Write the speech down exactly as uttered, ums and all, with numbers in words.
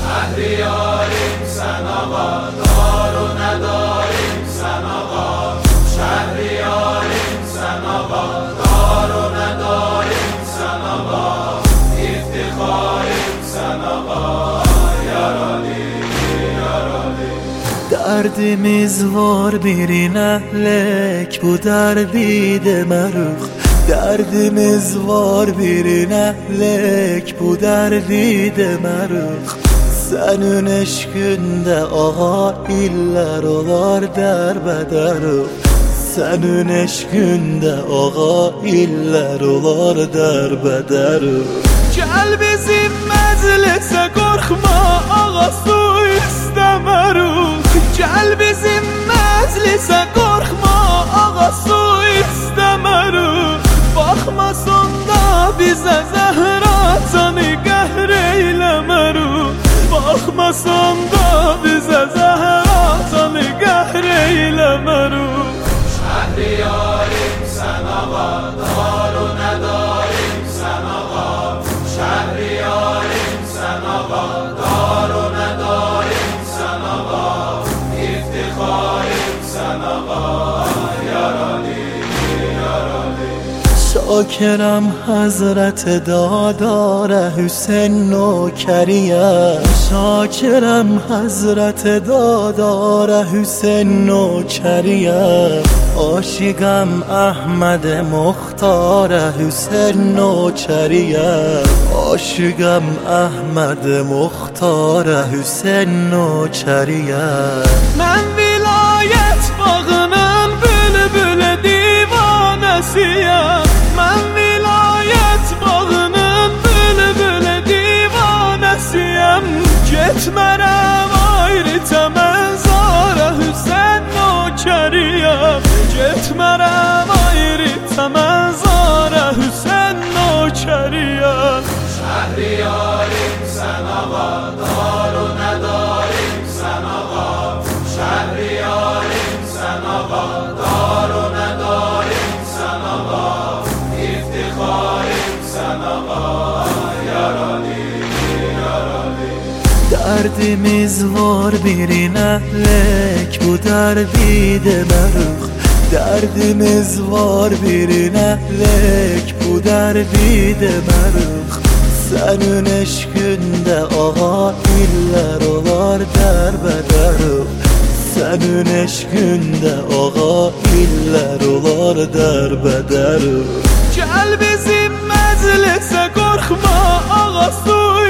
شهریاریم سن آقا، دار و نداریم سن آقا. شهریاریم سن آقا، دار و نداریم سن آقا. افتخاریم سن آقا، یارالی یارالی. Derdimiz var birine lek, bu derdi de meruk. Derdimiz var birine lek, bu derdi de meruk. Senin eşkünde ağa iller olar derbederuk. Senin eşkünde ağa iller olar derbederuk. Gel bizim meclise korkma, ağa su istemeruk. Gel bizim meclise korkma, ağa su istemeruk. Bakmasan da bize Zehra canı qəhr eyləmeruk. Bakmasan da bize Zehra canı qəhr eyləmeruk. Şehriyarim sen ağa, dar و نداریم sen ağa. Şehriyarim sen ağa, dar و نداریم sen ağa. İftikharım sen ağa, yaralı yaralı. شاکرم حضرت دادار حسین نوکریه. شاکرم حضرت دادار حسین نوکریه. عاشقم احمد مختار حسین نوکریه. عاشقم احمد مختار حسین نوکریه. من ولایت bağının bülbül divanəsiyəm. Mən vilayət bağının bülbül divanəsiyəm. Getmərəm ayrı təməzara Hüseyn nökəriyəm. Getmərəm ayrı təməzara Hüseyn nökəriyəm. Şehriyarim sen ağa, dar و نداریم sen ağa. Şehriyarim sen ağa, dar و نداریم sen ağa. İftikharım sen ağa, yaralı yaralı. Derdimiz var birine lek, bu derdi de meruk. Derdimiz var birine lek, bu derdi de meruk. Senin eşkünde ağa iller olar derbederuk. Senin eşkünde ağa iller olar derbederuk. Gel bizim meclise korkma, ağa su